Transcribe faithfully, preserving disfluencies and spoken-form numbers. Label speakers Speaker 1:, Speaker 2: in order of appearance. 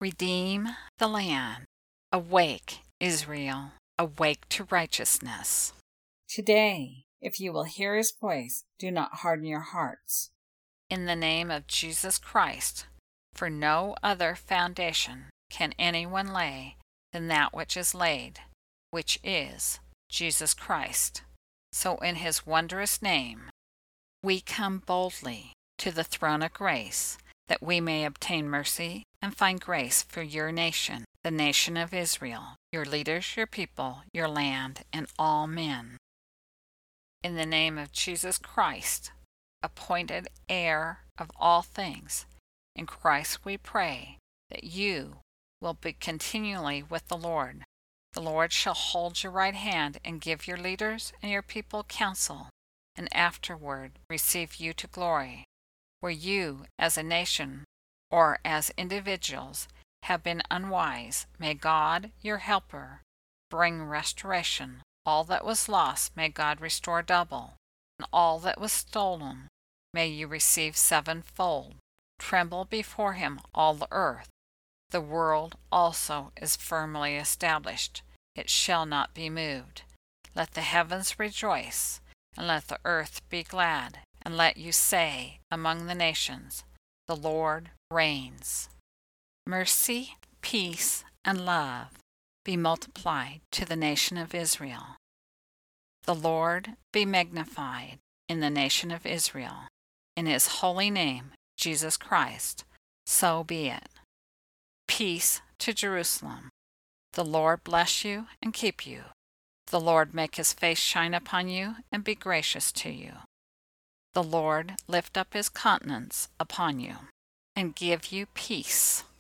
Speaker 1: Redeem the land. Awake, Israel. Awake to righteousness.
Speaker 2: Today, if you will hear his voice, do not harden your hearts.
Speaker 1: In the name of Jesus Christ, for no other foundation can anyone lay than that which is laid, which is Jesus Christ. So in his wondrous name, we come boldly to the throne of grace, that we may obtain mercy and find grace for your nation, the nation of Israel, your leaders, your people, your land, and all men. In the name of Jesus Christ, appointed heir of all things, in Christ we pray that you will be continually with the Lord. The Lord shall hold your right hand and give your leaders and your people counsel, and afterward receive you to glory, where you, as a nation or as individuals, have been unwise. May God, your helper, bring restoration. All that was lost may God restore double, and all that was stolen may you receive sevenfold. Tremble before him, all the earth. The world also is firmly established. It shall not be moved. Let the heavens rejoice, and let the earth be glad, and let you say among the nations, the Lord reigns. Mercy, peace, and love be multiplied to the nation of Israel. The Lord be magnified in the nation of Israel. In his holy name, Jesus Christ, so be it. Peace to Jerusalem. The Lord bless you and keep you. The Lord make his face shine upon you and be gracious to you. The Lord lift up his countenance upon you and give you peace.